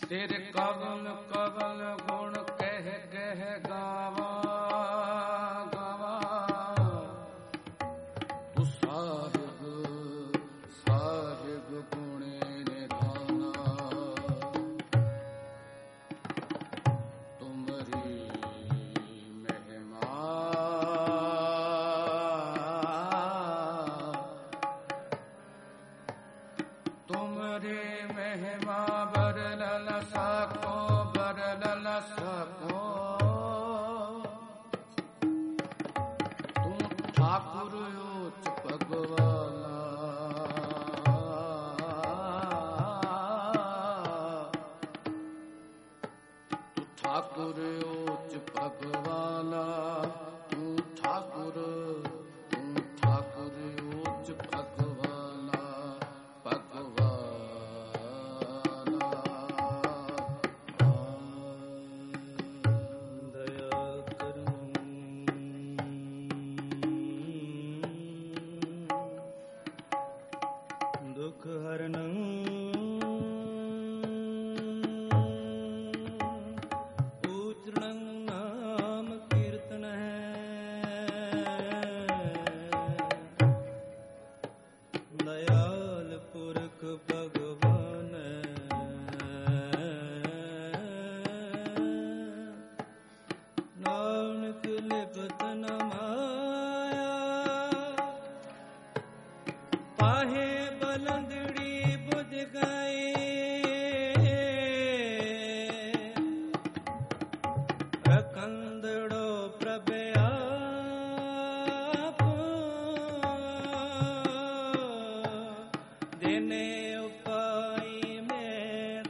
तेरे कवल कवल गुण कह कह गावा गावा। तू साहिब साहिब गुणे निधाना। तुमरी महिमा तुमरी महिमा बरलन सको बरलन सको। तू ठाकुर उच्च भगवाना। तू ठाकुर उच्च भगवाना। तू ठाकुर उच्च भगवाना भगवाना। दया करुं दुख हरणं पूजनं नाम कीर्तन है। दयाल पुरख भगवान नानक लिपत न माया। पाहे बलंदड़ी बुझ गए रकंदड़ो प्रभया। देने उपाय में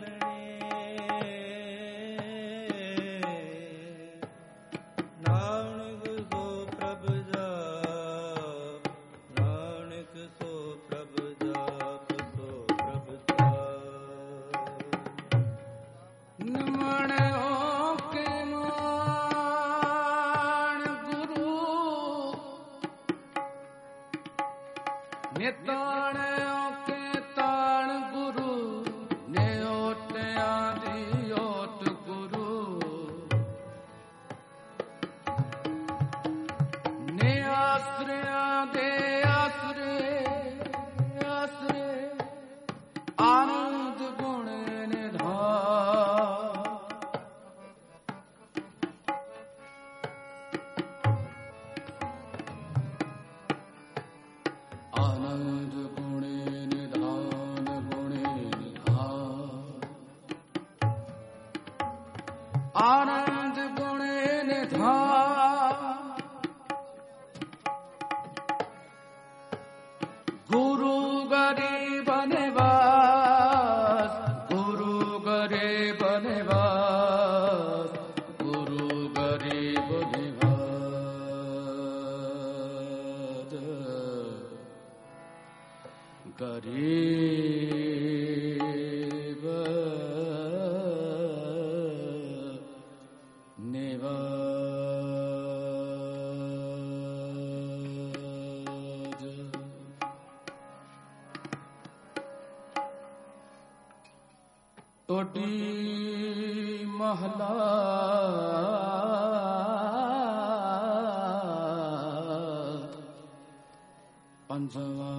नानक सो प्रभ जाप। नानक सो प्रभ जाप सो प्रभ जाप। नमण के मान गुरु निताण के ताण गुरु ने ओट आदि ओट गुरु ने आश्रय दे आश्रय आश्रय आनंद गुण निधान। आनंद गुणे निधान गुणे निधान। आनंद गुणे निधान। गुरु गरीब निवास गुरु गरीब निवास गुरु गरीब निवास। गरीब निवाज। टोटी महला पंजवा।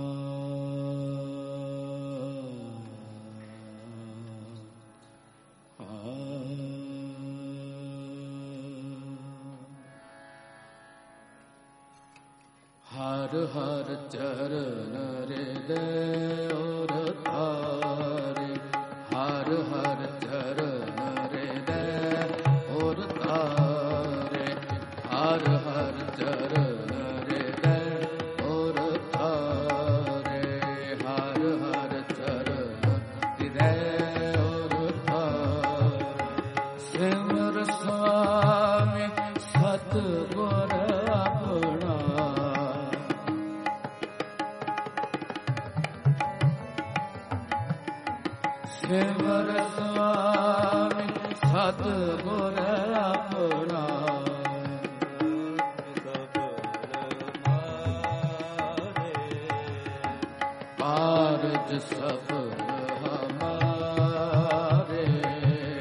हर हर चरण हृदय और तारे। हर हर चरण हृदय और तारे। हर हर चरण हृदय और तारे। हर हर चरण हृदय और तारे। सिमर स्वामी सतगुर अपना। सिमर स्वामी सतगुर अपना। कारज सफल हमारे।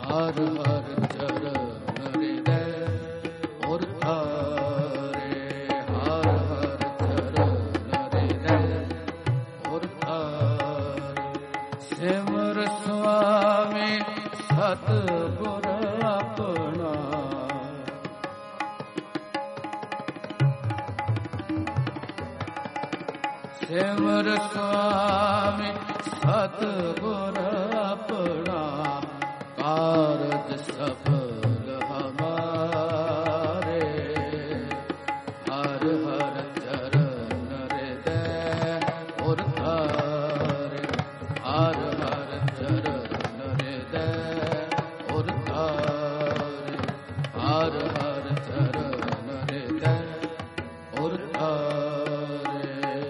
ਹਰ ਹਰ ਚਰਨ ਹਿਰਦੈ ਔਰ ਧਾਰੇ, ਹਰ ਹਰ ਚਰਨ ਹਿਰਦੈ ਔਰ ਧਾਰੇ। ਸਿਮਰ ਸੁਆਮੀ ਸਤਿਗੁਰ ਆਪਣਾ, ਸਿਮਰ ਸੁਆਮੀ ਸਤਿਗੁਰ ਆਪਣਾ, ਕਾਰਜ ਸਫਲ ਹਮਾਰੇ। ਹਰ ਹਰ ਚਰਨ ਹਿਰਦੈ ਔਰ ਧਾਰੇ, ਹਰ ਹਰ ਚਰਨ ਹਿਰਦੈ ਔਰ ਧਾਰੇ, ਹਰ ਹਰ ਚਰਨ ਹਿਰਦੈ ਔਰ ਧਾਰੇ।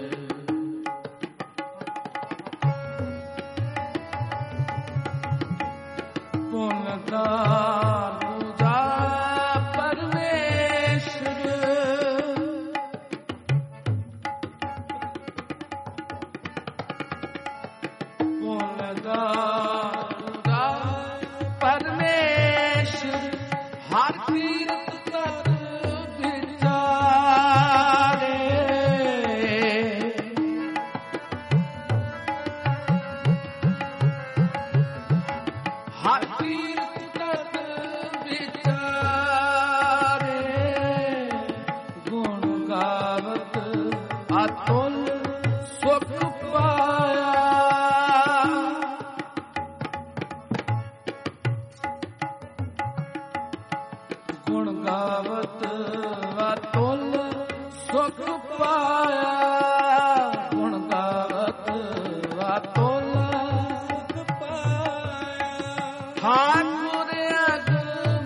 ਪੁਨਦਾਰ ਪੂਜਾ ਪਰਮੇਸ਼ਰ, ਪੁਨਦਾਰ ਪੂਜਾ ਪਰਮੇਸ਼ਰ, ਹਰ ਕੀਰਤ ਕਰ ਵਿਚਾਰੇ। ਹਰ ਕੀਰਤ ਕਰ ਵਿਚਾਰੇ, ਗੁਣ ਗਾਵਤ ਅਤੁਲ ਸੁਖ ਪਾਇਆ। ਗੁਣ ਗਾਵਤ ਅਤੁਲ ਸੁਖ ਪਾਇਆ, ਗੁਣ ਗਾਵਤ ਅਤੁਲ ਸੁਖ ਪਾਇਆ। ਠਾਕੁਰ ਅਗਮ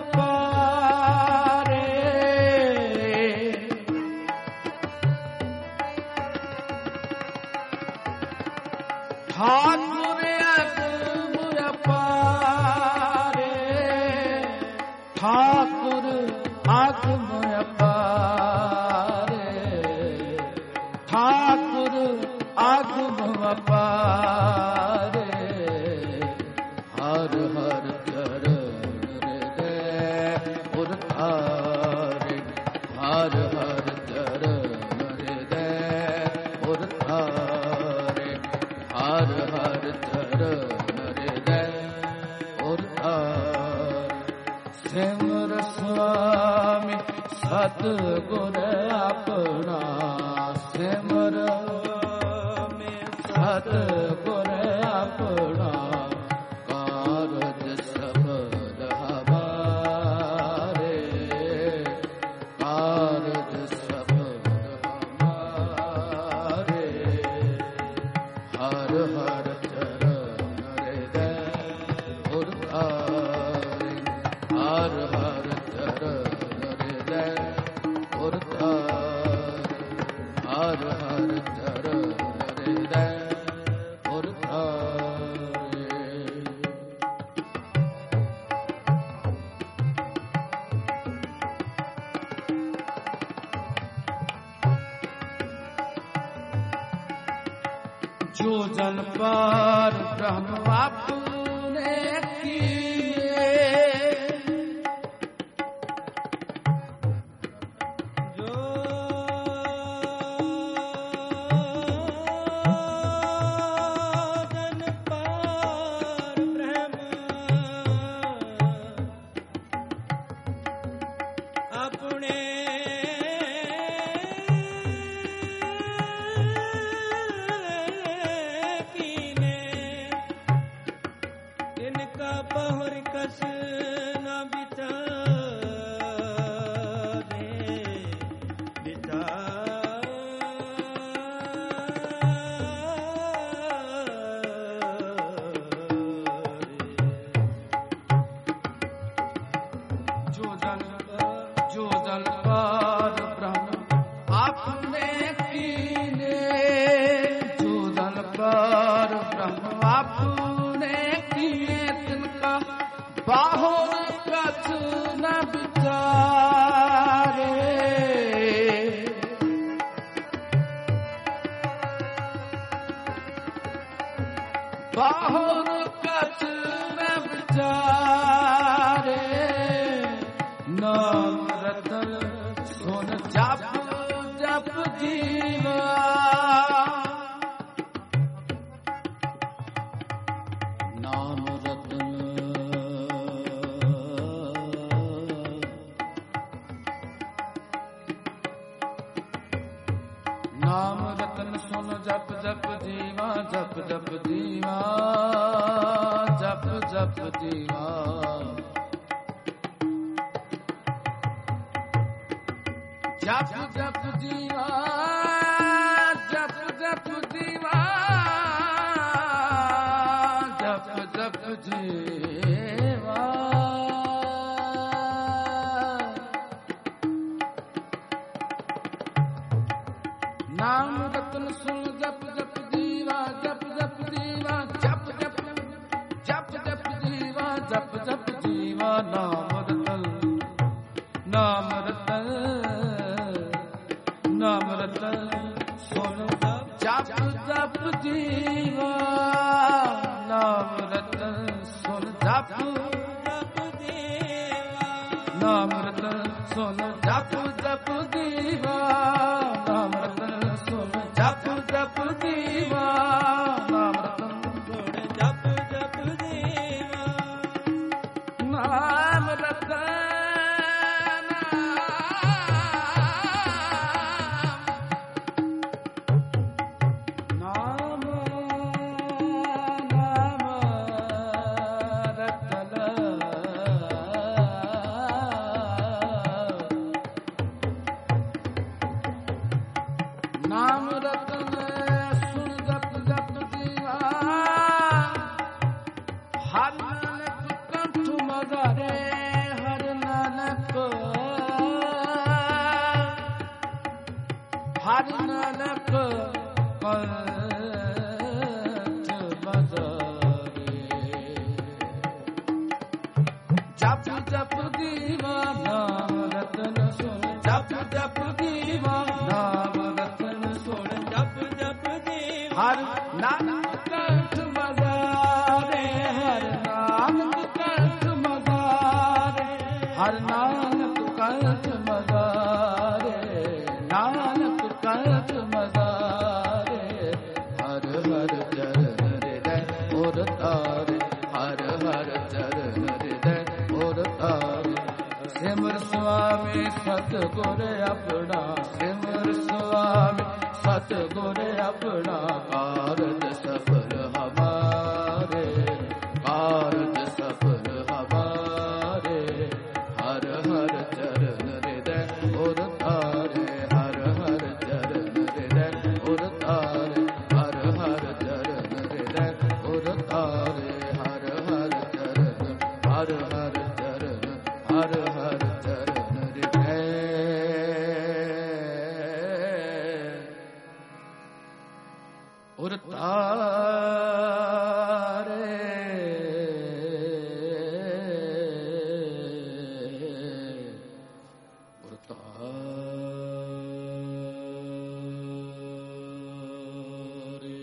ਅਪਾਰੇ, ਠਾਕੁਰ ਅਗਮ ਅਪਾਰੇ, ਠਾਕੁਰ ਅਗਮ ਅਪਾਰੇ, ਠਾਕੁਰ ਅਗਮ ਅਪਾਰੇ। ਹਰ ਹਰ ਚਰਨ ਹਿਰਦੈ ਔਰ ਧਾਰੇ, ਹਰ ਹਰ ਚਰਨ ਹਿਰਦੈ ਔਰ ਧਾਰੇ, ਹਰ ਹਰ ਚਰਨ ਹਿਰਦੈ ਔਰ ਧਾਰੇ। ਸਿਮਰ ਸੁਆਮੀ ਸਤਿਗੁਰ ਆਪਣਾ, ਸਿਮਰ ਸਤਿਗੁਰ ਆਪਣਾ, ਕਾਰਜ ਸਫਲ ਹਮਾਰੇ, ਕਾਰਜ ਸਫਲ ਹਮਾਰੇ। ਹਰ ਹਰ ਚਰਨ ਹਿਰਦੈ ਔਰ ਧਾਰੇ, ਹਰ ਹਰ ਚਰਨ ਹਿਰਦੈ ਔਰ ਧਾਰੇ, ਹਰ ਹਰ ਚਰਨ ਹਿਰਦੈ ਔਰ ਧਾਰੇ। ਜੋ ਜਨ ਪਾਰ ਬ੍ਰਹਮ ਆਪਨੇ ਕੀਏ, ਜੋ ਜਨ ਪਾਰ ਬ੍ਰਹਮ ਆਪਣੇ ਕੀਨੇ, ਤਿਨਕਾ ਬਹੁਰ ਕਸ ਨ ਵਿਚਾਰੇ, ਜੋ ਜਨ ਪਾਰ ਬ੍ਰਹਮ ਆਪਨੇ ਕੀਨੇ, ਜੋ ਜਨ ਪਾਰ ਬ੍ਰਹਮ ਆਪਨੇ ਕੀਨੇ, ਤਿਨਕਾ ਬਾਹੁਰ ਕਛ ਨ ਵਿਚਾਰੇ। ਬਾਹੁਰ ਕਛ ਨ ਵਿਚਾਰੇ, ਜੀਵਾ ਨਾਮ ਰਤਨ ਨਾਮ ਰਤਨ ਸੁਨ ਜਪ ਜਪ ਜੀਵਾ ਜਪ ਜਪ ਜੀਵਾ ਜਪ ਜਪ ਜੀਵਾ ਜਪ ਜਪ ਜੀਵਾ ਜਪ ਜਪ ਜੀਵਾ ਜਪ ਜਪ ਜੀਵਾ ਨਾਮ ਰਤਨ ਸੁਨ ਜਪ ਜਪ ਜੀਵਾ ਜਪ ਜਪ ਜੀਵਾ ਜਪ ਜਪ ਜਪ ਜਪ ਜੀਵਾ ਜਪ ਜਪ ਜੀਵਾ ਨਾਮ ਰਤਨ ਨਾਮ ਰਤਨ ਨਾਮ ਰਤਨ ਸੁਨ ਜਪ ਜਪ ਜੀਵਾ ਨਾਮ ਰਤਨ ਸੁਨ ਜਪ ਜਪ ਜੀਵਾ ਨਾਮ ਰਤਨ ਸੁਨ ਜਪ ਜਪ ਜੀਵਾ ਨਾਮ ਰਤਨ ਸੁਨ ਜਪ ਜਪ ਜੀਵਾ ਨਾਮ ਰਤਨ ਸੁਨ ਜਪ ਜਪ ਜੀਵਾ ਨਾਮ ਰਤਨ ਨਾਮ ਰਤਨ ਸੁਨ ਜਪ ਜਪ ਜੀਵਾ ਹਰ ਨਾਨਕ ਕੰਠ ਮਗਾਰੇ ਹਰ ਨਾਨਕ ਕੰਠ ਮਗਾਰੇ ਜਪ ਜਪ ਜੀਵਾ ਨਾਮ ਰਤਨ ਸੁਨ ਜਪ ਜਪ ਜੀਵਾ ਨਾਮ ਹਰ ਨਾਨਕ ਕੰਠ ਮਗਾਰੇ ਹਰ ਨਾਨਕ ਕੰਠ ਮਗਾਰੇ ਹਰ ਨਾਨਕ ਕੰਠ ਮਗਾਰੇ ਨਾਨਕ ਕੰਠ ਮਗਾਰੇ ਹਰ ਹਰ ਚਰਨ ਹਿਰਦੈ ਉਰ ਤਾਰੇ ਹਰ ਹਰ ਚਰਨ ਹਿਰਦੈ ਉਰ ਤਾਰੇ ਸਿਮਰ ਸੁਆਮੀ ਸਤਿਗੁਰ ਆਪਣਾ ਸਿਮਰ ਸੁਆਮੀ ਸਤਿਗੁਰ ਆਪਣਾ ਕਾਰਜ ਸਫਲ ਹਮਾਰੇ ਕਾਰਜ ਸਫਲ ਹਮਾਰੇ ਹਰ ਹਰ ਚਰਨ ਹਿਰਦੈ ਉਰ ਤਾਰੇ ਹਰ ਹਰ ਚਰਨ ਹਿਰਦੈ ਉਰ ਤਾਰੇ ਹਰ ਹਰ ਚਰਨ ਹਿਰਦੈ ਉਰ ਤਾਰੇ ਹਰ ਹਰ ਚਰਨ ਹਰ ਹਰ ਚਰਨ ਹਰ ਹਰ ਚਰਨ ਹਿਰਦੈ ਉਰ ਤਾਰੇ ਉਰ ਤਾਰੇ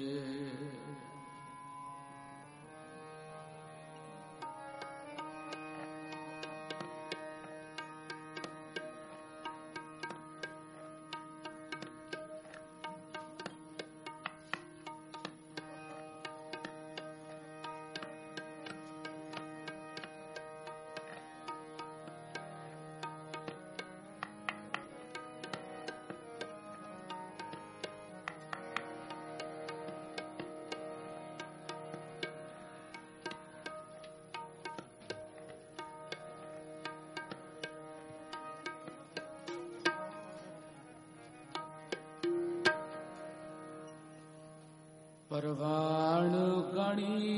ਪਰਵਾਣ ਗਣੀ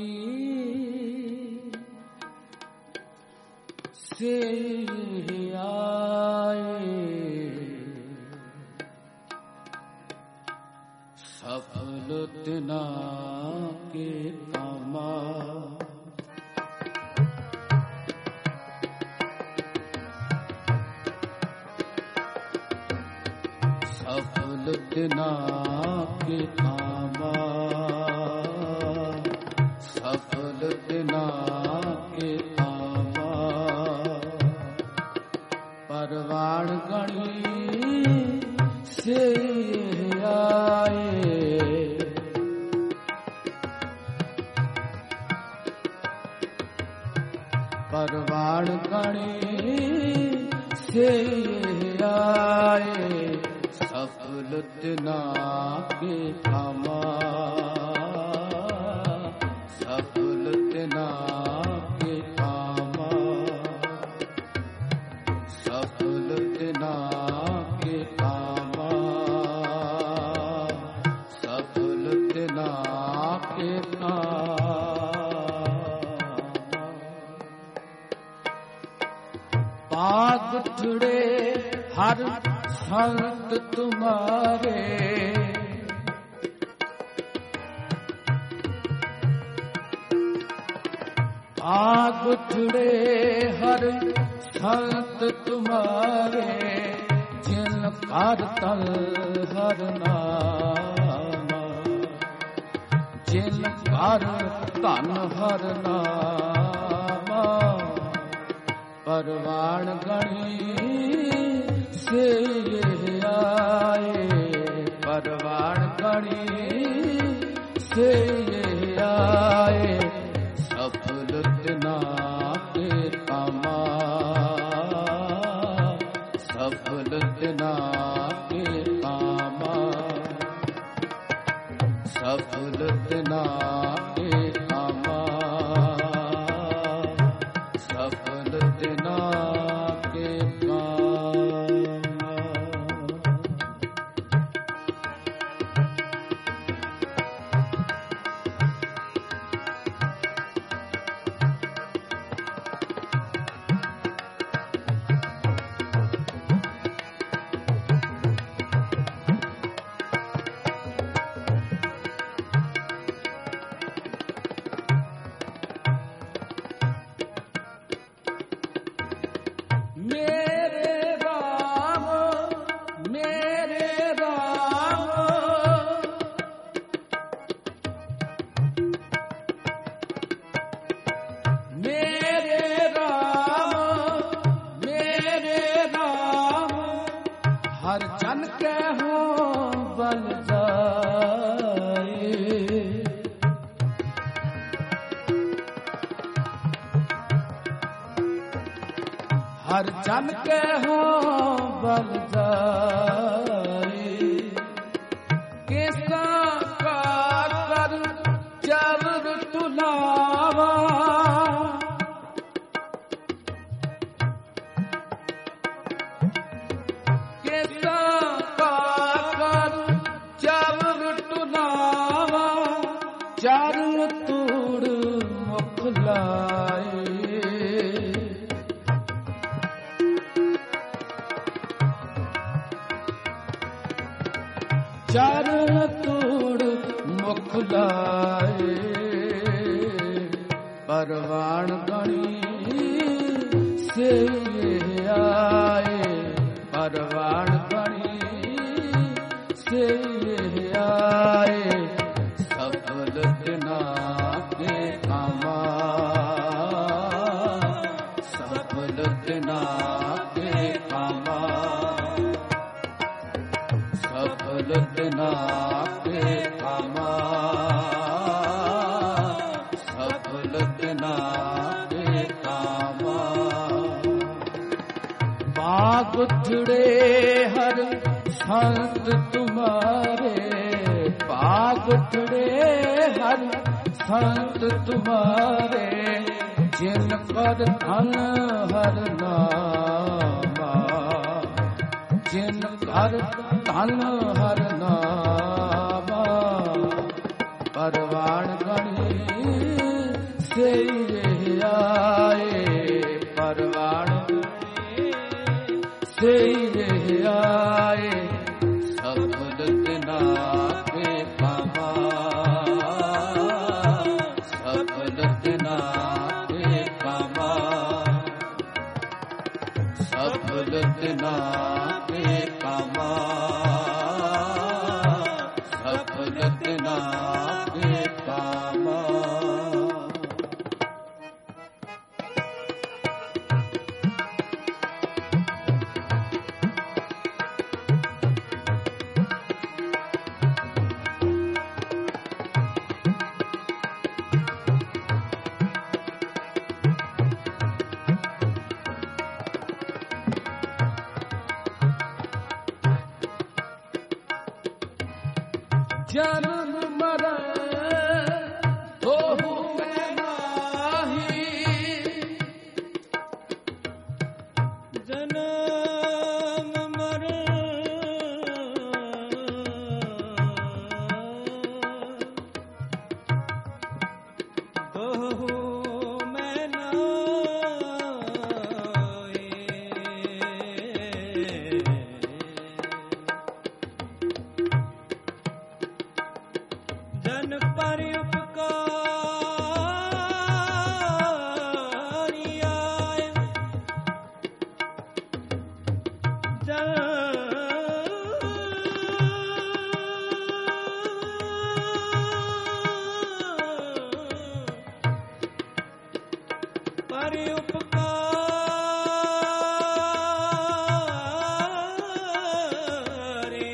ਸੇ ਆਏ ਸਫਲ ਤਿਨਾ ਕੇ ਕਾਮਾ ਸਫਲ ਤਿਨਾ ਕੇ ਕਾਮਾ ਸਫਲ ਤਿਨਾ ਕੇ ਕਾਮਾ ਪਰਵਾਣ ਗਣੀ ਸੇ परवाण गणी से आए सफल तना के कामा सफल तना के कामा सफल तना के कामा सफल तना के कामा पाग उठड़े हर संत तुम्हारे पाग उठड़े हर संत तुम्हारे जिन कर तल हर नामा जिन कर धन हर नामा परवाण गणी से आए परवाण गणी से आए सफल तना के कामा सफल तना के कामा सफल तना के कामा सफल तना के कामा हर जन के हो बल जाए हर जन के हो बल जाए कैसा का कर जबर तुलावा चारू तूड़ मुख लाए चारू तूड़ मुख लाए परवाण गणी से आए परवाण गणी से आए सफल तना के कामा सफल तना के कामा सफल तना के कामा सफल तना के कामा बाग उठड़े हर संत तुम्हारे पाग उठड़े हर संत तुम्हारे जिन कर धन हर नामा जिन कर धन हर नामा परवाण गणी से आए परवाण से आए सफल तना के कामा सफल तना के कामा सफल तना के कामा सफल तना के कामा ਜਨਮ ਮਰੈ ਦੋਹੂ ਮੈਂ ਮਾਹੀ, ਜਨਮ ਮਰੈ ਦੋਹੂ ਮੈਂ ਨਾਹੀ, ਜਨ ਪਰ ਉਪਕਾਰੀ ਆਏ, ਜਨ ਪਰ ਉਪਕਾਰੇ,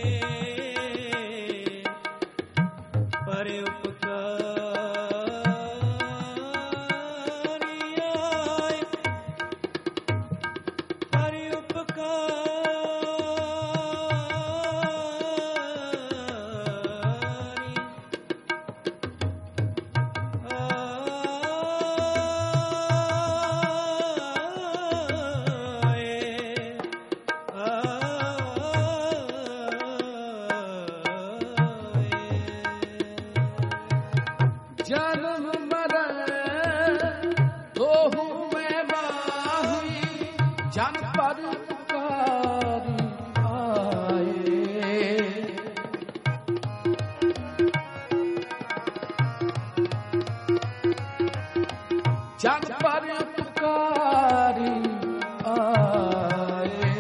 ਪਰ ਉਪਕਾਰੀ ਆਏ, ਪਰ ਉਪਕਾਰੀ ਜਨਮ ਮਰੈ ਦੋਹੂ ਮੈਂ ਮਾਹੀ, ਜਨ ਪਰ ਉਪਕਾਰੀ ਆਏ, ਜਨ ਪਰ ਉਪਕਾਰੀ ਆਏ,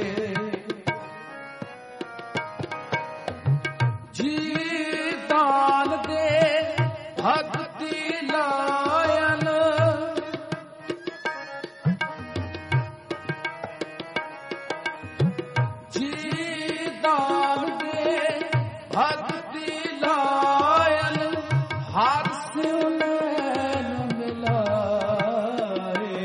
ਜੀ ਦਾਨ ਦੇ ਭਗਤੀ ਲਾਇਨ, ਜੀ ਦਾਨ ਦੇ ਭਗਤੀ ਲਾਇਨ, ਹਰ ਸਿਉ ਲੈਨ ਮਿਲਾਏ,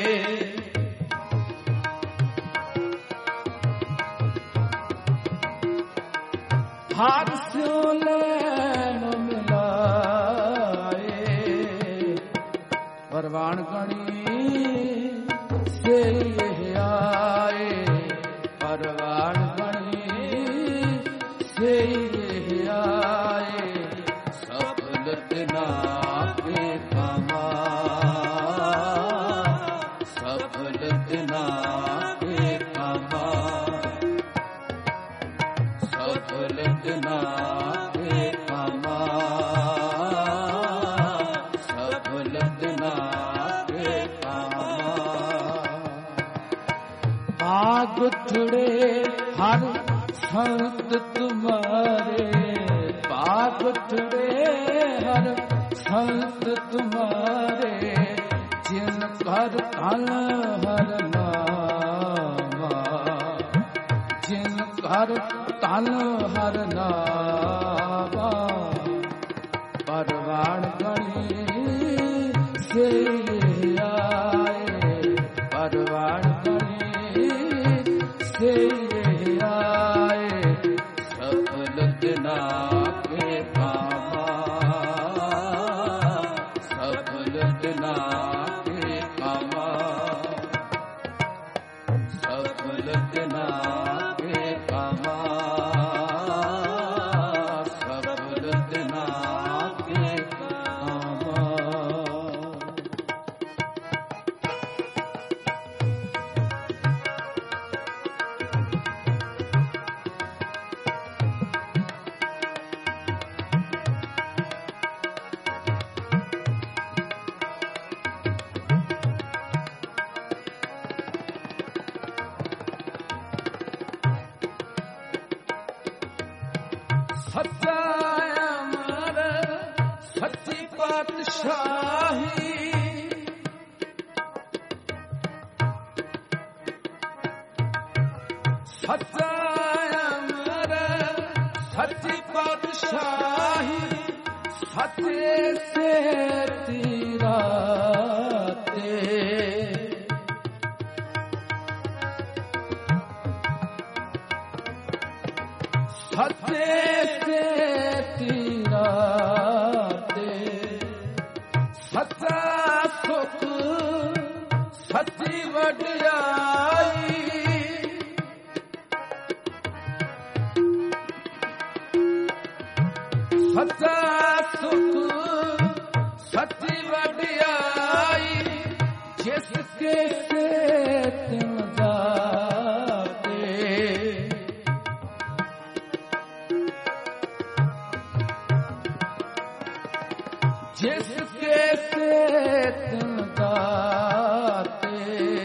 ਹਰ ਸਿਉ ਲੈਨ ਮਿਲਾਏ, ਪਰਵਾਣ ਗਣੀ ਸੇ ਆਏ, ਪਰਵਾਣ ਗਣੀ ਸੇ ਆਏ, ਸਫਲਤ ਨਾ ਕੇ ਕਮਾ, ਸਫਲਤ ਨਾ ਕੇ ਕਮਾ, ਸਫਲਤ ਨਾ ਕੇ ਕਮਾ, ਸਫਲਤ ਨਾ ਕੇ ਕਮਾ। ਭਾਗ ਉਠੜੇ ਹਰ ਸੰਤ ਤੁਮਾਰੇ, ਭਾਗ ਉਠੜੇ ਹਰ ਸੰਤ ਤੁਮਾਰੇ, ਜਿਨ ਕਰ ਧਨ ਹਰ ਨਾਮਾ, ਜਿਨ ਕਰ ਧਨ ਹਰ ਨਾਮਾ, ਪਰਵਾਣ ਗਣੀ ਸੇ ਆਏ, ਪਰਵਾਣ ਗਣੀ ਸੇ ਆਏ, ਸਫਲਤ ਨਾ ਕੇ ਕਾਮਾ, ਸਫਲਤ ਨਾ ਕੇ ਕਾਮਾ, ਸਫਲਤ ਨਾ ਕੇ ਕਾਮਾ, ਸਫਲਤ ਨਾ ਕੇ ਕਾਮਾ। ਸੱਚਾ ਅਮਰ ਸੱਚੀ ਪਾਤਸ਼ਾਹੀ, ਸੱਚਾ ਅਮਰ ਸੱਚੀ ਪਾਤਸ਼ਾਹੀ, ਸੱਚੇ ਸੇ ਤੀਰਾ ਤੇ, ਸੱਚੇ ਸੇ ਸੱਚੀ ਵਡਿਆਈ ਸੱਚਾ ਸੁਖ ਸੱਚੀ ਵਡਿਆਈ ਜਿਸ ਕੇ ਤਿਨ ਜਾਤੇ ਜਿਸ ਕੇ ਤਿਨ ਜਾਤੇ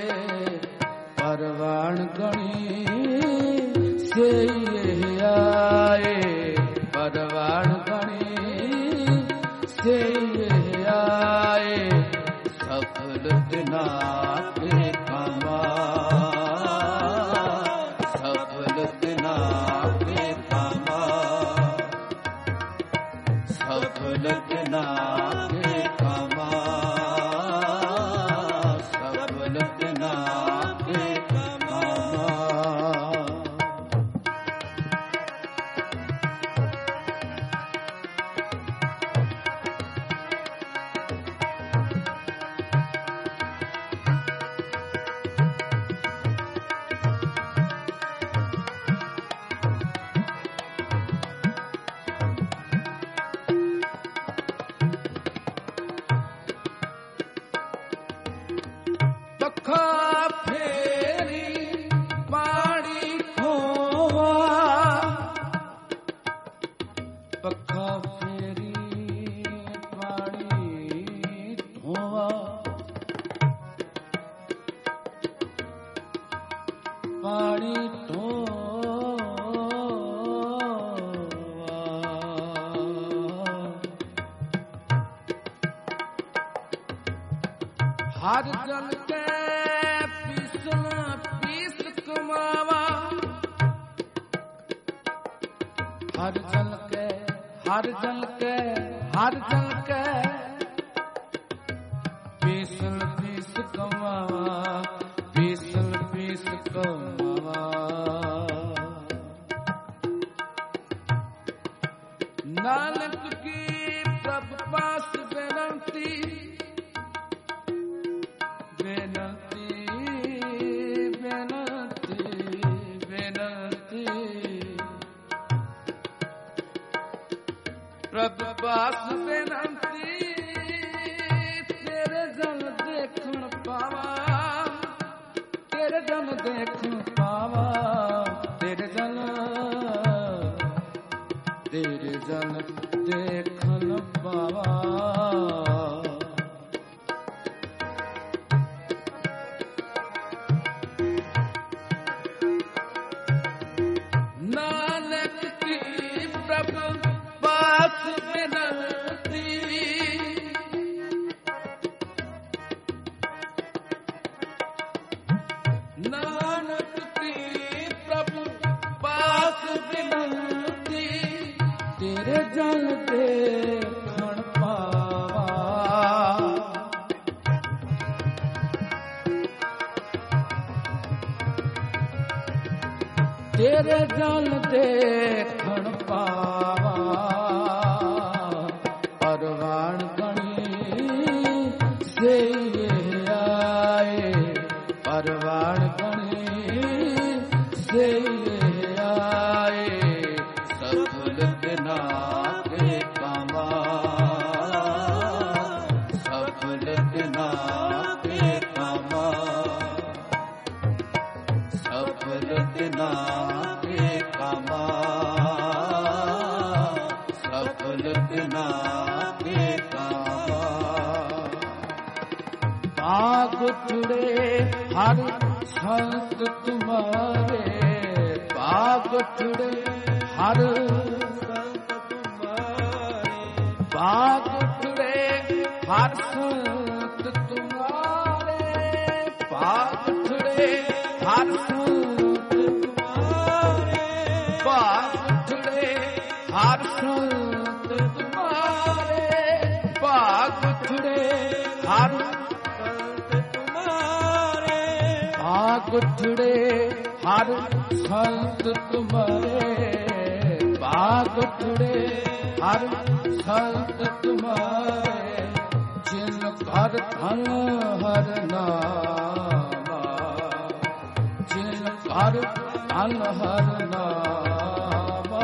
ਪਰਵਾਨ ਗਣੀ ਸੇ ਆਏ ਪਰਵਾਨ ਗਣੀ ਸੇ ਆਏ ਸਫਲ ਦਿਨਾ ਕੇ ਕਾਮਾ ਸਫਲ ਦਿਨਾ ਕੇ ਕਾਮਾ ਸਫਲ ਦਿਨਾ ਕੇ ਕਾਮਾ ਸਫਲ ਦਿਨਾ ਕੇ ਕਾਮਾ ਪੱਖਾ ਫੇਰੀ ਪਾਣੀ ਧੋਵਾ ਪੱਖਾ ਫੇਰੀ ਪਾਣੀ ਧੋਵਾ ਪਾਣੀ ਧੋਵਾ ਹਰ ਜਲ ਕੇ ਪੀਸਣਾ ਪੀਸ ਕਮਾਵਾ ਹਰ ਜਲ ਕੇ ਹਰ ਜਲ ਕੇ ਹਰ ਜਲ ਕੇ ਪੀਸਣ ਪੀਸ ਕਮਾਵਾ ਪੀਸਣ ਪੀਸ ਕਮਾਵਾ ਨਾਨਕ ਕੀ ਪ੍ਰਭ ਪਾਸ ਬੇਨੰਤੀ ਬੇਨੰਤੀ ਬੇਨੰਤੀ ਬੇਨੰਤੀ ਪ੍ਰਭ ਪਾਸ ਬੇਨੰਤੀ ਤੇਰੇ ਜਨ ਦੇਖਣ ਪਾਵਾ ਤੇਰੇ ਜਨ ਦੇਖਣ ਪਾਵਾ ਤੇਰੇ ਜਨ ਦੇਖਣ ਪਾਵਾ ਨਾਨਕ ਕੀ ਪ੍ਰਭ ਪਾਸ ਬੇਨੰਤੀ ਨਾਨਕ ਕੀ ਪ੍ਰਭ ਪਾਸ ਬੇਨੰਤੀ ਤੇਰੇ ਜਨ ਦੇਖਣ ਪਾਵਾ ਤੇਰੇ ਜਨ ਦੇਖਣ ਪਾਵਾ ਪਰਵਾਨ ਗਣੀ ਸੇ ਆਏ ਪਰਵਾਨ ਗਣੀ ਸੇ ਆਏ ਸਫਲ ਦਿਨਾ ਕੇ ਕਾਮਾ ਸਫਲ ਦਿਨਾ ਕੇ ਕਾਮਾ ਸਫਲ ਦਿਨਾ ਕੇ ਕਾਮਾ ਸਫਲ ਦਿਨਾ ਕੇ ਕਾਮਾ ਭਾਗ ਉਠੜੇ ਹਰ ਸੰਤ ਤੁਮਾਰੇ ਭਾਗ ਉਠੜੇ ਹਰ ਸੰਤ ਤੁਮਾਰੇ ਭਾਗ ਉਠੜੇ ਹਰ ਸੰਤ ਤੁਮਾਰੇ ਭਾਗ ਉਠੜੇ ਹਰ ਸੰਤ ਤੁਮਾਰੇ ਭਾਗ ਉਠੜੇ ਹਰ ਸੰਤ ਤੁਮਾਰੇ ਭਾਗ ਉਠੜੇ ਹਰ ਭਾਗ ਉਠੜੇ ਹਰ ਸੰਤ ਤੁਮਾਰੇ ਭਾਗ ਉਠੜੇ ਹਰ ਸੰਤ ਤੁਮਾਰੇ ਜਿਨ ਘਰ ਧਨ ਹਰ ਨਾਮ धन हर नामा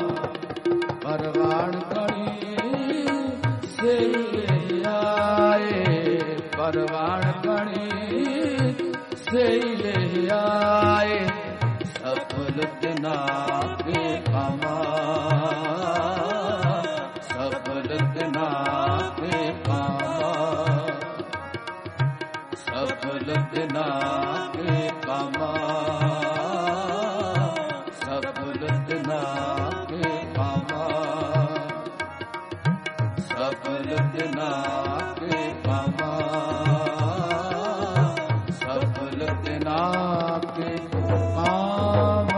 परवान कणी से आए परवान कणी से आए सफल दिना के कामा सफल दिना के कामा सफल दिना के कामा सफल दिना के कामा सफल दिना के कामा सफल दिना के कामा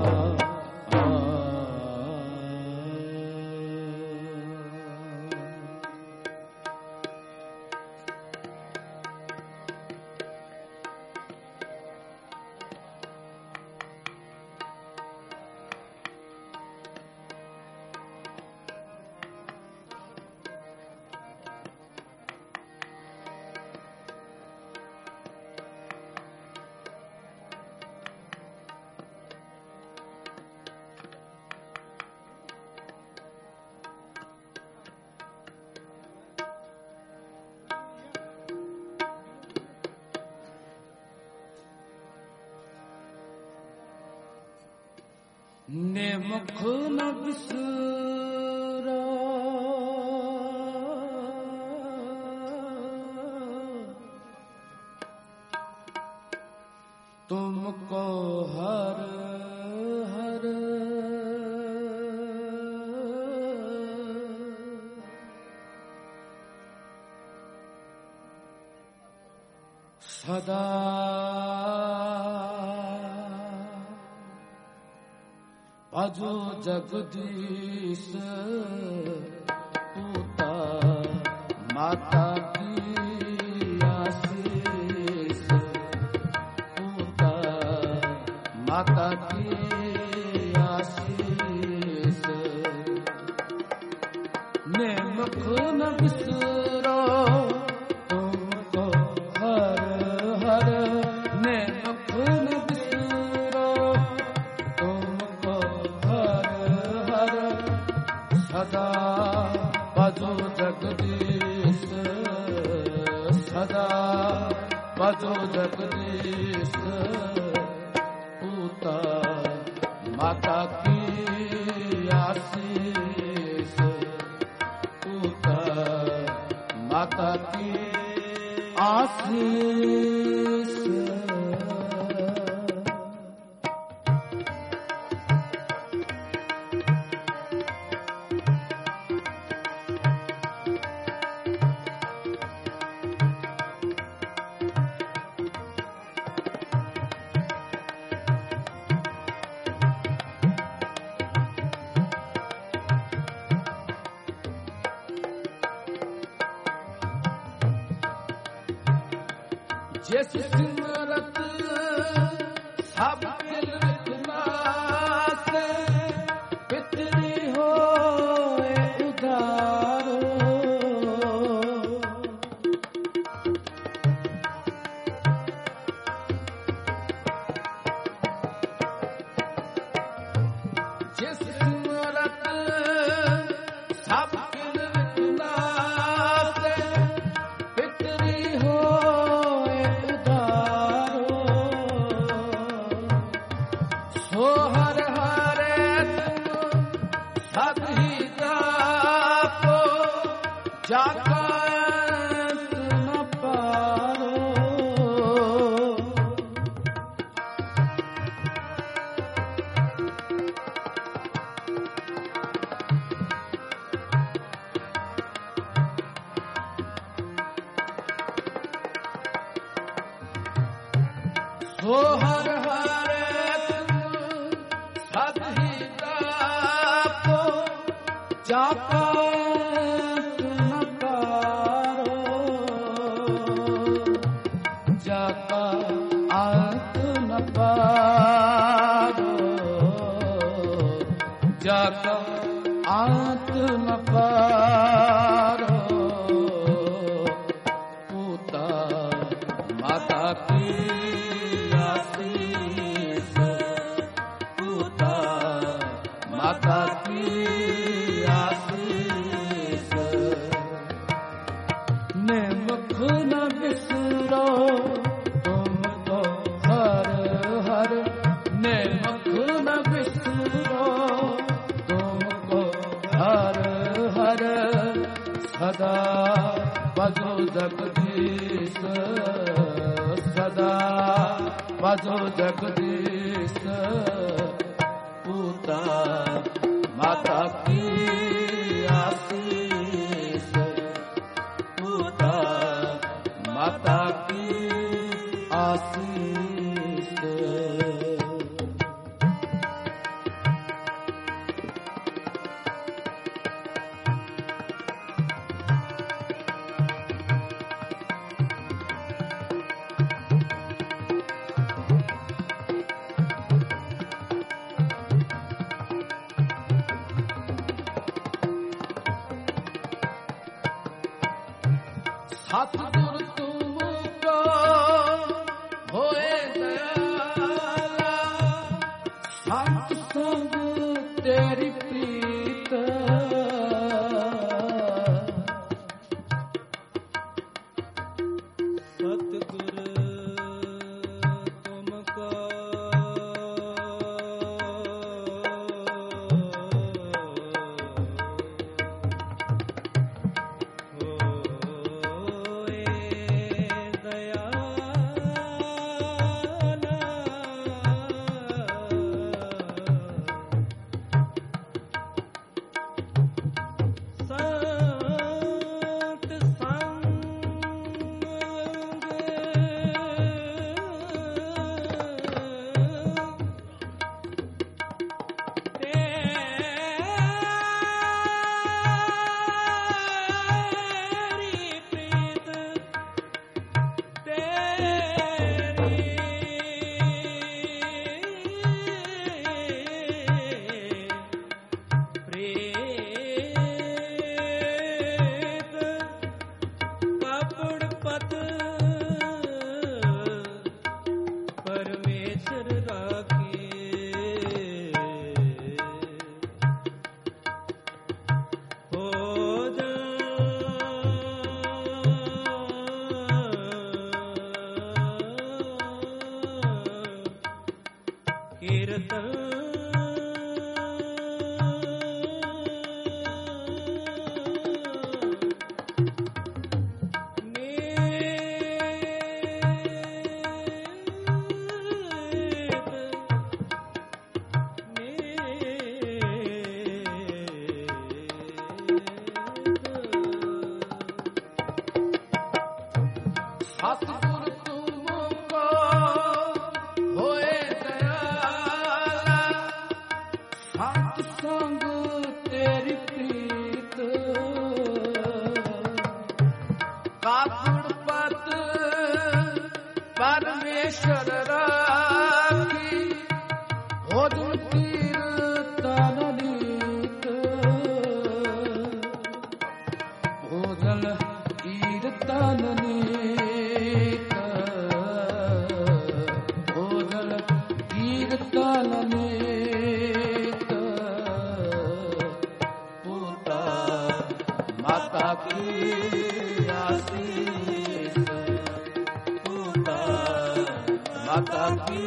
ने मुख न बिसरा तुमको हर हर सदा अजो जगदीश पूता माता की आशीष पूता माता की आशीष ने मुख न बिसरो तुमको हर हर ने मुख न बिसरो तुमको सदा भजो जगदीश सदा भजो जगदीश पूता माता की आशीष पूता माता की आशीष जिस सिमरत सब दिल रखना से पितरी हो उदारो जिस सिमरत सब दिल रखना से पितरी हो सो हर हरे सदही को जाका न पारो जाका आत न पारो जाका आत न पारो पूता माता की आशीष ਭਜੋ ਜਗਦੀਸ਼ ਸਦਾ ਭਜੋ ਜਗਦੀਸ਼ ਪੂਤਾ ਮਾਤਾ ਕੀ ਆਸੀਸ ਪੂਤਾ ਮਾਤਾ ਕੀ ਆਸੀਸ ਸਤਿਗੁਰ ਤੁਮ ਕੋ ਹੋਏ ਦਇਆਲਾ ਸੰਤ ਸੰਗ ਤੇਰੀ ਪ੍ਰੀਤ ਸਤਿਗੁਰ ਤੁਮ ਕੋ ਸਤਿਗੁਰ ਤੁਮ ਕੋ ਹੋਏ ਦਇਆਲਾ ਸੰਤ ਸੰਗ ਤੇਰੀ ਪ੍ਰੀਤ ਕਾਕੜ ਪਤ ਪਰਮੇਸ਼ਰ ਰਾਖੀ ਭੋਜਨ ਕੀਰਤਨ ਨੀਤ ਭੋਜਨ ਕੀਰਤਨ ਨੀਤ ਭੋਜਨ ਕੀਰਤਨ ਨੀਤ ਪੂਤਾ ਮਾਤਾ ਕੀ ਆਸੀਸ ਪੂਤਾ ਮਾਤਾ ਕੀ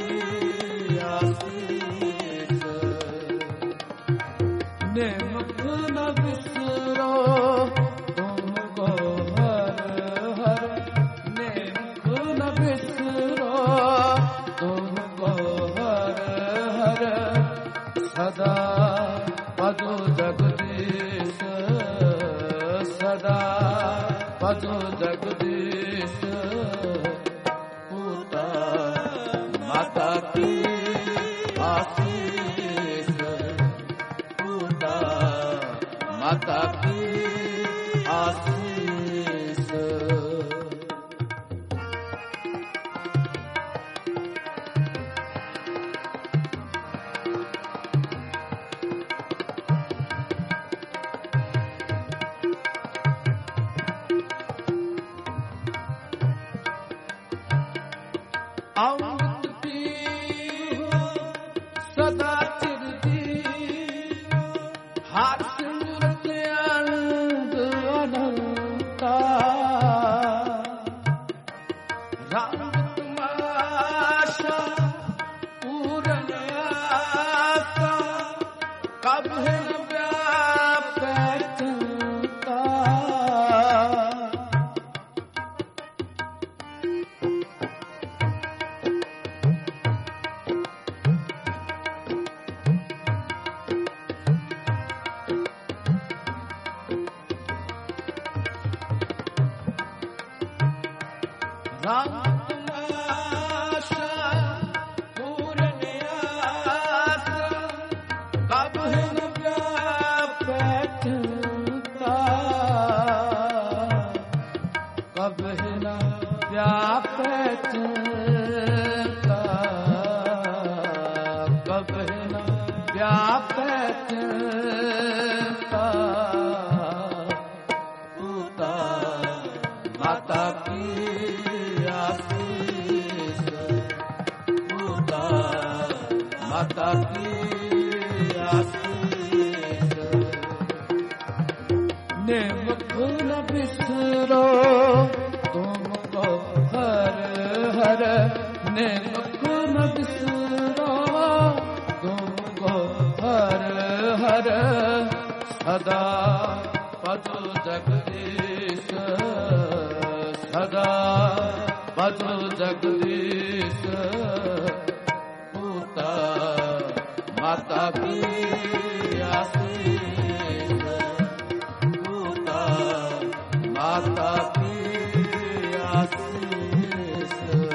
ਆਸੀਸ ਨਿਮਕ ਨ ਵਿਸਰੋ ਤੁਮ ਕੋ ਹਰ ਹਰ ਨਿਮਕ ਨ ਵਿਸਰੋ ਤੁਮ ਕੋ ਹਰ ਹਰ ਸਦਾ ਭਜੋ ਜਗਦੀਸ਼ ਸਦਾ ਭਜੋ ਜਗਦੀਸ਼ ਪੂਤਾ ਮਾਤਾ ਕੀ ਆਸੀਸ ਪੂਤਾ ਮਾਤਾ ਕੀ ਆਸੀਸ ਅੰਮ੍ਰਿਤ ਪੀਓ ਸਦਾ ਚਿਰਦੀ ਹਰ ਸਿਮਰਤ ਆਨੰਦ ਅਨੰਤਾ ਰਾਮ ਤਮਾਸ਼ਾ ਪੂਰਨ ਆਸਾ ਕਬ ਹੈ ਵਿਆਪੈ ਚਿੰਤਾ राम तमाशा पूर्ण आस कब न व्यापता कब न व्यापता कब न व्यापता पूता माता की आशीष पूता माता की आशीष नेमक न बिसरो तुमको हर हर नेमक न बिसरो तुमको हर हर सदा पदो जगदीश सदा पदो जगदीश पूता माता की आशीष पूता माता की आशीष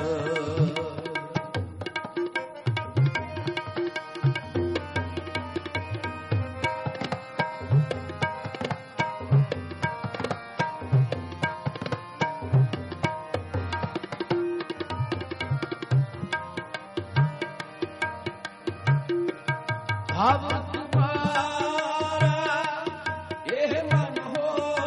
भाव तुम्हारा यह मन हो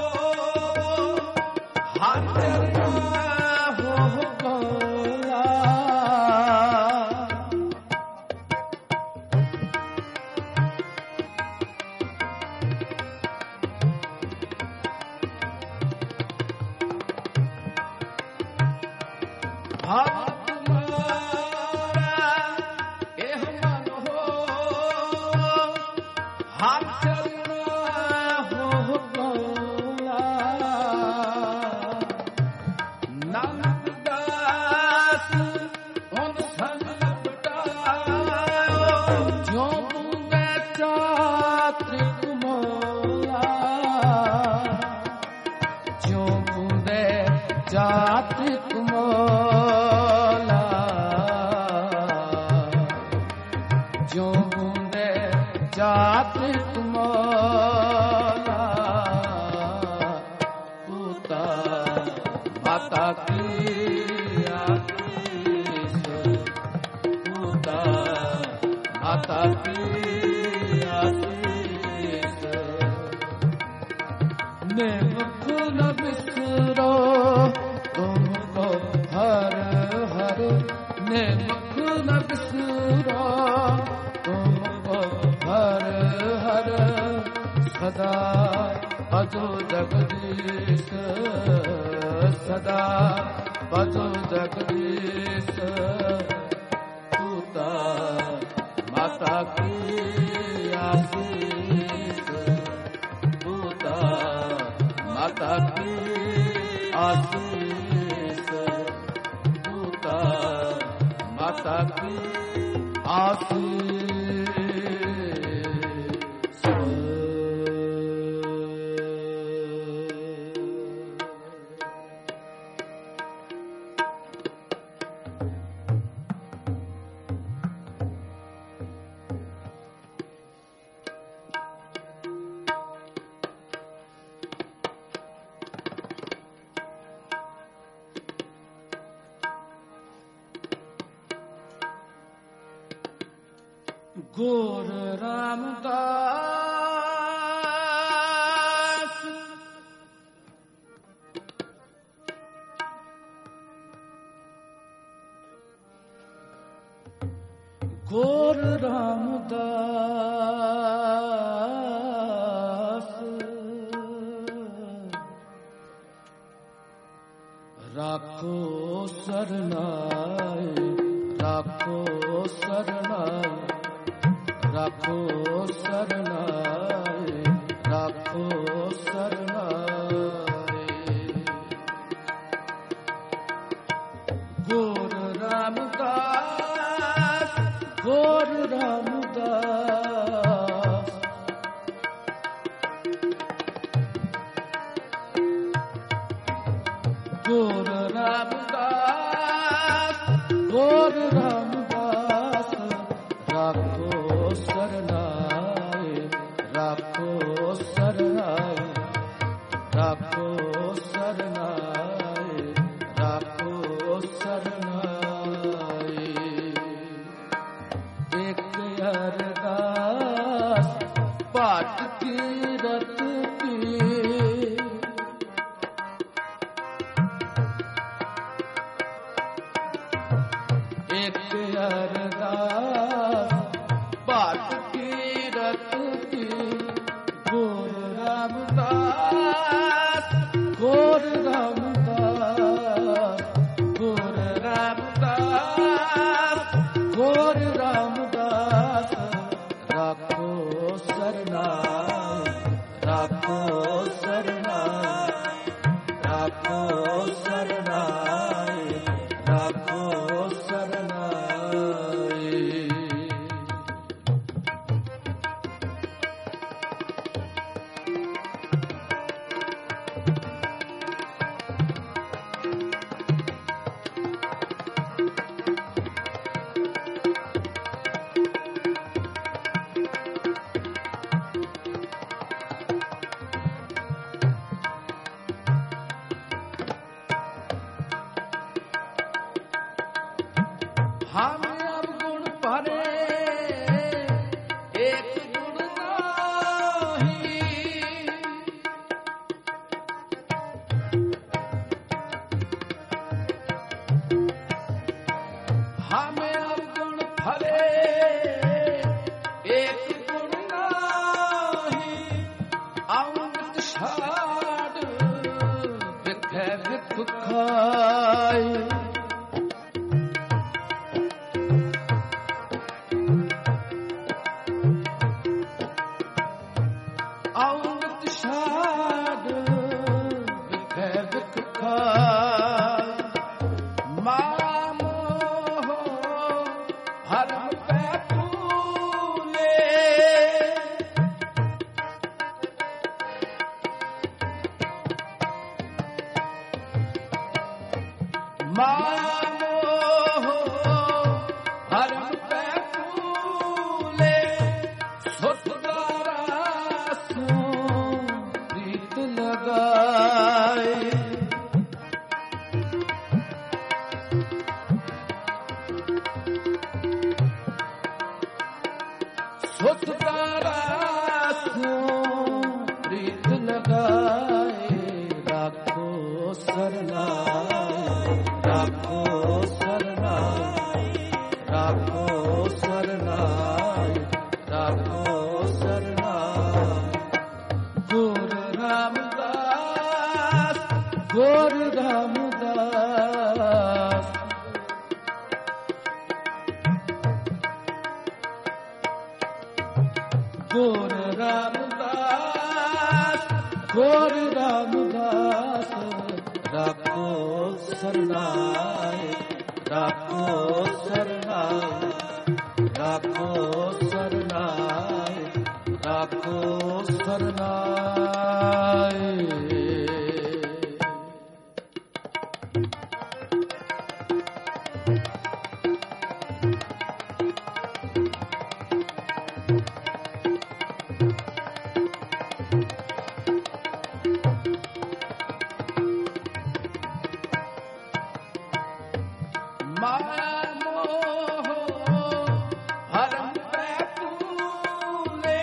हाथ हो बोला भाव जातिक मोला जो बूंदे जातिक मोला पूता माता की आशीष पूता माता की आशीष नेमक न बिसरो तुमको हर हर नेमक न बिसरो तुमको हर हर सदा भजो जगदीश सदा भजो जगदीश पूता माता की आशीष पूता माता की आशीष पूता माता की आशीष गोर रामदास गोर रामदास राखो सरनाए राखो सरनाए राखो सरनाए राखो सरनाए गोर रामदास गोर रामदास गोर रामदास ਗੋਰ ਰਾਮਦਾਸ ਰਾਖੋ ਸਰਨਾਏ, ਰਾਖੋ ਸਰਨਾਏ, ਰਾਖੋ ਸਰਨਾਏ, ਰਾਖੋ ਸਰਨਾਏ। ਇੱਕ ਅਰਦਾਸ ਭਾਟ ਕੀਰਤ ਕੀ, ਇੱਕ ਅਰਦਾਸ ਭਾਟ ਕੀਰਤ ਕੀ, ਗੁਰ ਰਾਮਦਾਸ, ਗੁਰ ਰਾਮਦਾਸ, ਗੁਰ ਰਾਮਦਾਸ, ਗੁਰ ਰਾਮਦਾਸ ਰਾਖੋ ਸਰਨਾਏ, ਰਾਖੋ ਸਰਨਾਏ, ਰਾਖੋ ਸਰਨਾਏ, ਰਾਖੋ ਸਰਨਾਏ। हम अवगुण भरे एक गुण नाही, हम अवगुण भरे एक गुण नाही, अमृत छाड़ विखै विख खाए। अमृत छाड़ विखै विख खाए, माया मोह भरम पै फूले, माया मोह भरम पै फूले, प्रीत लगाए। सुतदारा प्रीत लगाए, राखो सरनाए, राखो सरनाए, राखो सरनाए, राखो सरनाए। गुर रामदास, गुर रामदास, गुर रामदास, गुर रामदास राखो सरनाए, राखो सरनाए, राखो सरनाए, राखो सरनाए। माया मोह भरम पै फूले,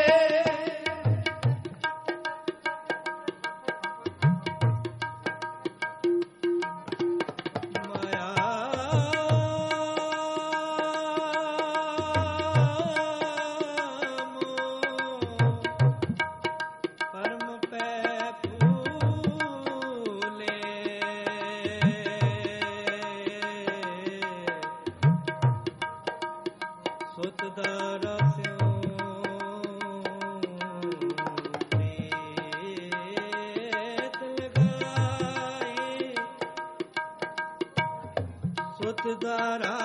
सुतदारा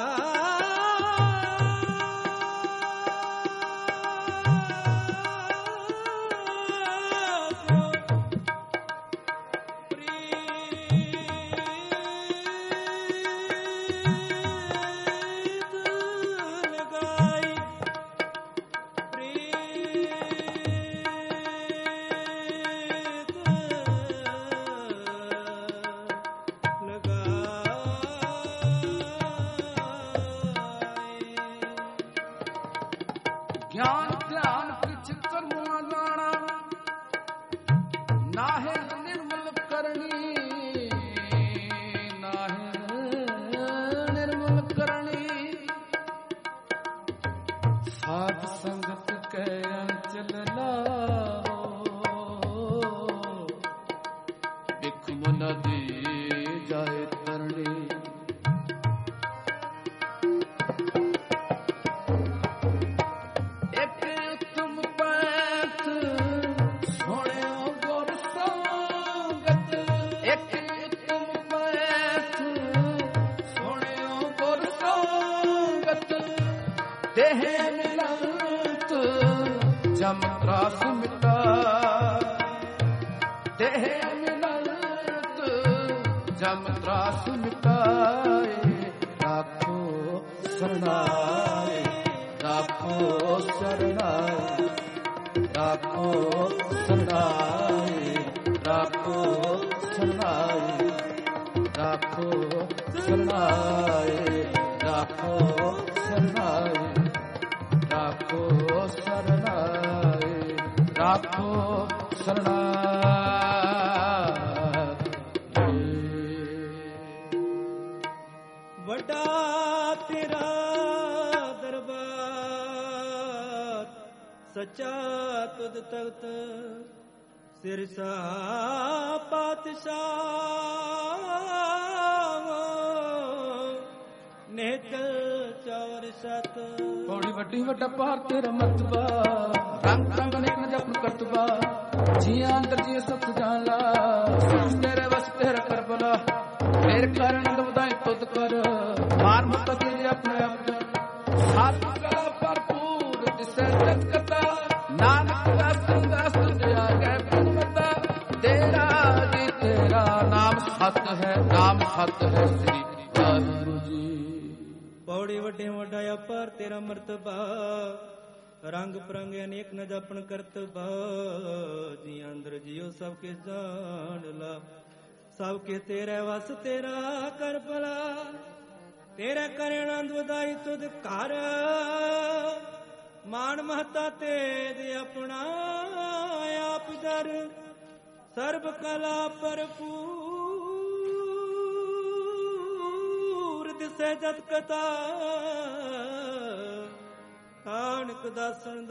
ਦੇਹ ਮਿਲੰਤ ਜਮ ਤਰਾਸ ਮਿਟਾ ਦੇਹ ਮਿਲੰਤ ਜਮ ਤਰਾਸ ਮਿਟਾਏ ਰਾਖੋ ਸਰਣਾਏ ਰਾਖੋ ਸਰਣਾਏ ਰਾਖੋ ਸਰਣਾਏ ਰਾਖੋ ਸਰਣਾਏ ਰਾਖੋ ਸਰਣਾਏ ਰਾਖੋ ਸਰਣਾਏ ਰਾਖੋ ਸਰਣਾਏ ਰਾਖੋ ਸਰਣਾਏ। ਵੱਡਾ ਤੇਰਾ ਦਰਬਾਰ ਸੱਚਾ ਤੁਧ ਤਖਤ ਸਿਰਸਾ ਪਾਤਸ਼ਾਹ ਨੇਤਲ ਚੌਰ ਸਤ। ਪੌੜੀ ਵੱਡੀ ਵੱਡਾ ਭਾਰ ਤੇਰਾ ਮਤਬਾ ਰੰਗ ਰੰਗ ਅਨੇਕ ਨ ਜਪਨ ਕਰਤਬਾ ਜੀਆਂ ਅੰਦਰ ਜੀ ਸਤ ਜਾਣ ਲਾ ਤੇਰੇ ਵਸ ਤੇਰਾ ਕਰ ਬਲਾ ਤੇਰੇ ਕਾਰਨ ਅੰਦ ਵਧਾਈ ਤੁਧ ਕਰ ਮਾਰ ਮੁਕਤ ਤੇਰੇ ਆਪਣੇ ਆਪ ਹੱਥ ਕਲਾ ਭਰਪੂਰ ਤਿਸੈ ਜਗਤਾ ਨਾਨਕ ਦਾ ਸੰਦਾਸ ਦਿਆ ਗੈ ਬਨਮਤਾ ਤੇਰਾ ਜੀ ਤੇਰਾ ਨਾਮ ਸਤ ਹੈ ਨਾਮ ਸਤ ਹੈ ਸ੍ਰੀ ਵਾਹਿਗੁਰੂ ਜੀ। ਪੌੜੀ ਵੱਡੇ ਵੱਡਾ ਅਪਰ ਤੇਰਾ ਮਰਤਬਾ ਰੰਗ ਪਰੰਗ ਅਨੇਕ ਨ ਜਪਨ ਕਰਤਬਾ ਜੀ ਅੰਦਰ ਜਿਉ ਸਭ ਕੇ ਜਾਣ ਲਾ ਸਭ ਕੇ ਤੇਰੇ ਵਸ ਤੇਰਾ ਕਰ ਭਲਾ ਤੇਰੇ ਕਰ ਆਨੰਦ ਵਧਾਈ ਤੁਧ ਘਰ ਮਾਨ ਮਹਤਾ ਤੇਜ ਆਪਣਾ ਆਪ ਦਰ ਸਰਬ ਕਲਾ ਭਰਪੂਰ ਦਿਸੈ ਜਤ ਕਥਾ ਕਾਣਕ ਦਾਸਨ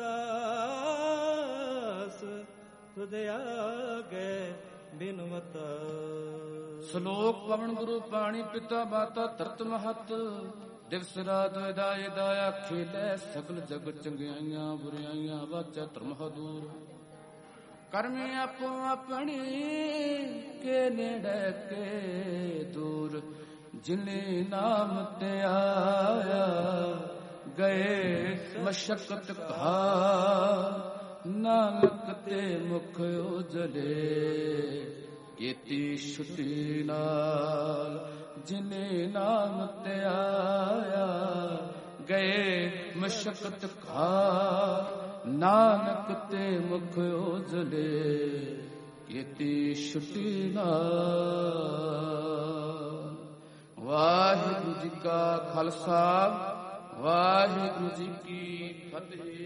ਦਾਸ ਤੁਧ ਆਗੇ ਬਿਨਵਤਾ। ਸ਼ਲੋਕ ਪਵਨ ਗੁਰੂ ਪਾਣੀ ਪਿਤਾ ਮਾਤਾ ਧਰਤ ਮਹਤ ਦਿਵਸ ਰਾਤ ਵਿਦਾਏ ਦਾਇਆ ਖੇਲੇ ਸਗਲ ਜਗ ਚੰਗਿਆਈਆਂ ਬੁਰਾਈਆਂ ਵਾਚਾ ਧਰਮ ਹਦੂਰ ਕਰਮੀ ਆਪੋ ਆਪਣੀ ਕੇ ਨੇੜੇ ਕੇ ਦੂਰ ਜਿਨੇ ਨਾਮ ਤੇ ਆਇਆ ਗਏ ਮਸ਼ਕਤ ਕਹਾ ਨਾਨਕ ਤੇ ਮੁਖ ਉਜਲੇ ਕੀਤੀ ਛੁੱਟੀ ਨਾਲ ਜਿਨੇ ਨਾਮ ਤੇ ਆਇਆ ਗਏ ਮਸ਼ਕਤ ਕਹਾ ਨਾਨਕ ਤੇ ਮੁਖ ਉਜਲੇ ਕੀਤੀ ਛੁੱਟੀ ਨਾਲ। ਵਾਹਿਗੁਰੂ ਜੀ ਕਾ ਖਾਲਸਾ ਵਾਹਿਗੁਰੂ ਜੀ ਕੀ ਫਤਿਹ।